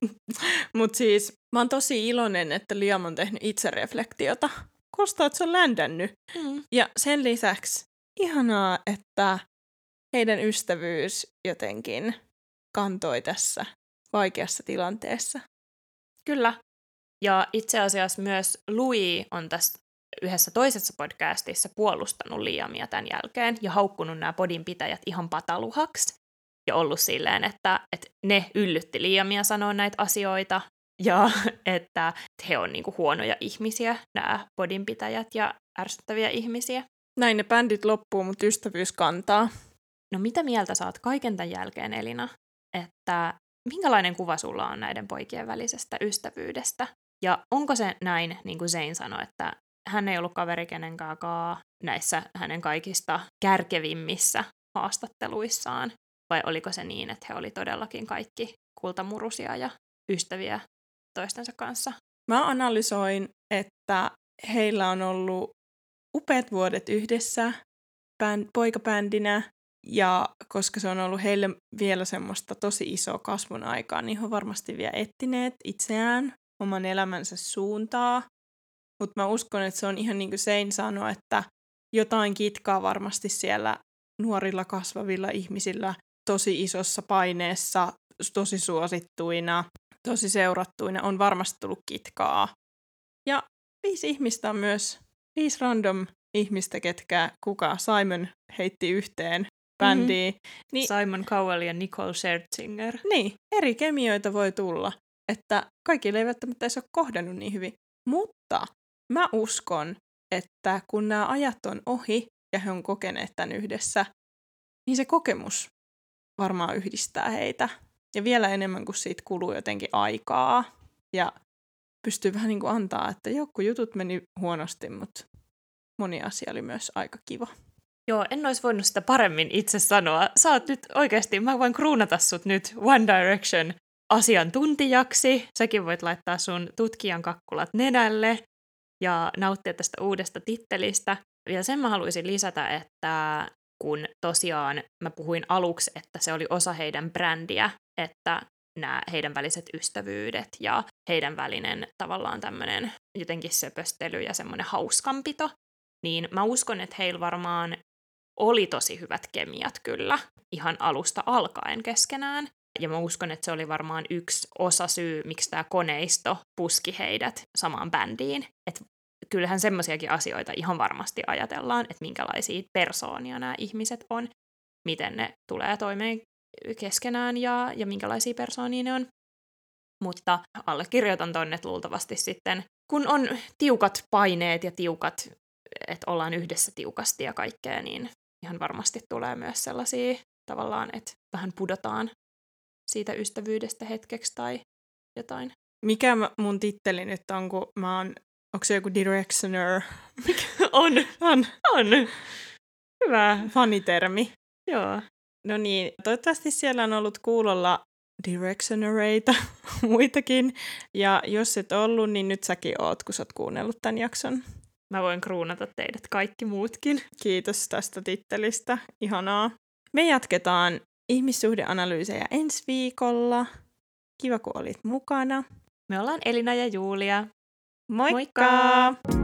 Mut siis mä oon tosi iloinen, että Liam on tehnyt itsereflektiota. Kostaa, että se on ländännyt. Mm. Ja sen lisäksi ihanaa, että heidän ystävyys jotenkin kantoi tässä vaikeassa tilanteessa. Kyllä. Ja itse asiassa myös Louis on tässä yhdessä toisessa podcastissa puolustanut Liamia tämän jälkeen ja haukkunut nämä podinpitäjät ihan pataluhaksi. Ja ollut silleen, että, että ne yllytti Liamia sanoa näitä asioita ja että he on niinku huonoja ihmisiä, nämä podinpitäjät ja ärsyttäviä ihmisiä. Näin ne bändit loppuu, mutta ystävyys kantaa. No mitä mieltä saat kaiken tämän jälkeen, Elina? Että minkälainen kuva sulla on näiden poikien välisestä ystävyydestä? Ja onko se näin, niin kuin Zayn sanoi, että hän ei ollut kaveri kenenkaakaan näissä hänen kaikista kärkevimmissä haastatteluissaan? Vai oliko se niin, että he oli todellakin kaikki kultamurusia ja ystäviä toistensa kanssa? Mä analysoin, että heillä on ollut upeat vuodet yhdessä bänd, poikabändinä, ja koska se on ollut heille vielä semmoista tosi isoa kasvun aikaa, niin he on varmasti vielä etsineet itseään, oman elämänsä suuntaa. Mutta mä uskon, että se on ihan niin kuin Zayn sanoi, että jotain kitkaa varmasti siellä nuorilla kasvavilla ihmisillä tosi isossa paineessa, tosi suosittuina, tosi seurattuina on varmasti tullut kitkaa. Ja viisi ihmistä on myös viisi random ihmistä, ketkä kuka Simon heitti yhteen bändiä. Mm-hmm. Niin, Simon Cowell ja Nicole Scherzinger. Niin, eri kemioita voi tulla, että kaikille ei välttämättä edes ole kohdannut niin hyvin. Mutta mä uskon, että kun nämä ajat on ohi ja he on kokeneet tämän yhdessä, niin se kokemus varmaan yhdistää heitä. Ja vielä enemmän, kuin siitä kuluu jotenkin aikaa. Ja pystyy vähän niin kuin antaa, että joku jutut meni huonosti, mutta moni asia oli myös aika kiva. Joo, en olisi voinut sitä paremmin itse sanoa. Sä oot nyt oikeasti, mä voin kruunata sut nyt One Direction asiantuntijaksi. Säkin voit laittaa sun tutkijan kakkulat nenälle ja nauttia tästä uudesta tittelistä. Ja sen mä haluaisin lisätä, että kun tosiaan mä puhuin aluksi, että se oli osa heidän brändiä, että nämä heidän väliset ystävyydet ja heidän välinen tavallaan tämmöinen jotenkin söpöstely ja semmoinen hauskanpito, niin mä uskon, että heillä varmaan oli tosi hyvät kemiat kyllä ihan alusta alkaen keskenään. Ja mä uskon, että se oli varmaan yksi osa syy, miksi tämä koneisto puski heidät samaan bändiin. Että kyllähän semmoisiakin asioita ihan varmasti ajatellaan, että minkälaisia persoonia nämä ihmiset on, miten ne tulee toimeen keskenään ja, ja minkälaisia persoonia ne on. Mutta allekirjoitan tonne, että luultavasti sitten, kun on tiukat paineet ja tiukat, että ollaan yhdessä tiukasti ja kaikkea, niin ihan varmasti tulee myös sellaisia tavallaan, että vähän pudotaan siitä ystävyydestä hetkeksi tai jotain. Mikä mun titteli nyt on, kun mä oon, onko se joku Directioner? on, on, on. Hyvä. Fanitermi. Joo. No niin, toivottavasti siellä on ollut kuulolla Directionereita, muitakin. Ja jos et ollut, niin nyt säkin oot, kun sä oot kuunnellut tämän jakson. Mä voin kruunata teidät kaikki muutkin. Kiitos tästä tittelistä. Ihanaa. Me jatketaan ihmissuhdeanalyysejä ensi viikolla. Kiva, kun olit mukana. Me ollaan Elina ja Julia. Moikka! Moikka!